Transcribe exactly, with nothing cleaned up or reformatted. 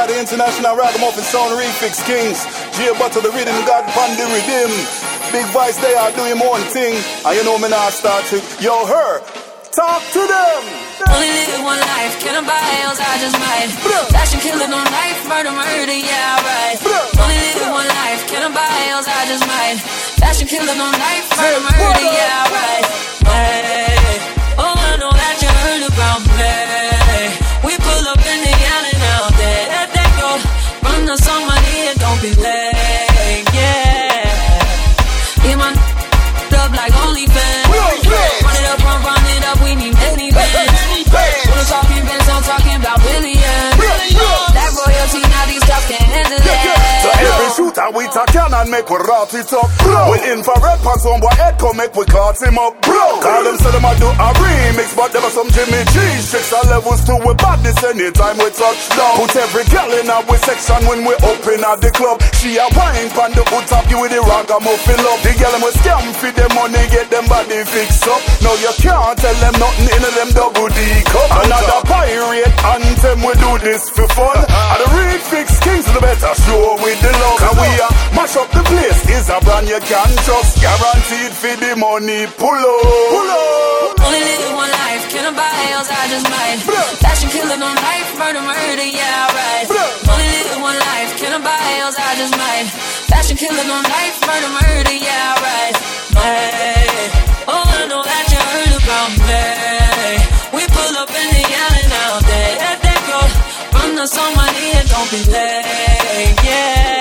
are the international ragamuffin sound refix kings. J Butter the rhythm, God pan the rhythm. Big voice they are doing one thing. And you know me now start to, yo her, talk to them. Only live one life, can I buy else I just might. Fashion killer, no life, murder, murder, yeah, right. Only live one life, can I buy else I just might. Fashion killer, no life, murder, murder, yeah, right. Hey, oh, I know that you heard about me. We pull up in the alley now, there, let that go. Run us on my knee, don't be late, yeah. Get my up like OnlyFans. Run it up, run, run it up, we need many bands. When I'm talking bands, I'm talking about billions. That royalty, now these stuff can't handle that. So every shooter we talk can and make we rot it up. With infrared pants on boy head come make we caught him up. Call them say them a do a remix, but there was some Jimmy Cheese tricks and levels too. We badness anytime we touch down. Put every girl in our section when we open at the club. She a wine pan the hood top, you with the ragamuffin love. The girl them we scam for them money, get them body fixed up. Now you can't tell them nothing in them double D cup. Another pirate anthem, we do this for fun. And the refix kings the better show with the love. And we a mash up the place, is a brand you can trust. Guaranteed for the money, pull up, pull up. Only live one life, can I buy else I just might. Fashion killer, no life, murder, murder, yeah, right. Only live one life, can I buy else I just might. Fashion killer, no life, murder, murder, yeah, right. Hey, oh, I know that you heard about me. We pull up in the alley now, there, let that go. Run us on my knee and don't be late, yeah.